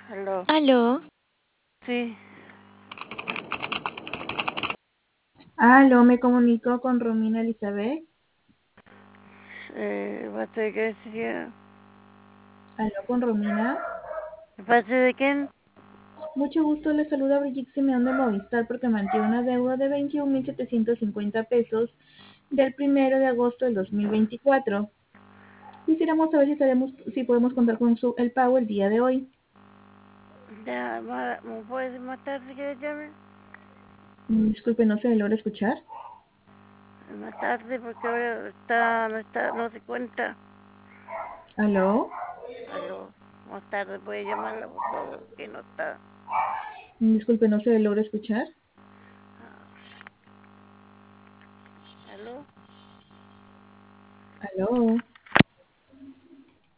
Aló. Aló, Sí, Aló, me comunico con Romina Elizabeth. ¿de parte de qué sería? Aló, con Romina. ¿De parte de quién? Mucho gusto, le saluda Brigitte Simeón de Movistar porque mantiene una deuda de 21.750 pesos del 1 de agosto del 2024. Quisiéramos saber si podemos contar con el pago el día de hoy. Ya, ¿me puede decir más tarde que le llame? Disculpe, no se logra escuchar. Más tarde porque ahora no se cuenta. Aló, Aló. Más tarde puede llamarla, por favor, que no está. disculpe, no se logra escuchar. Aló. Aló.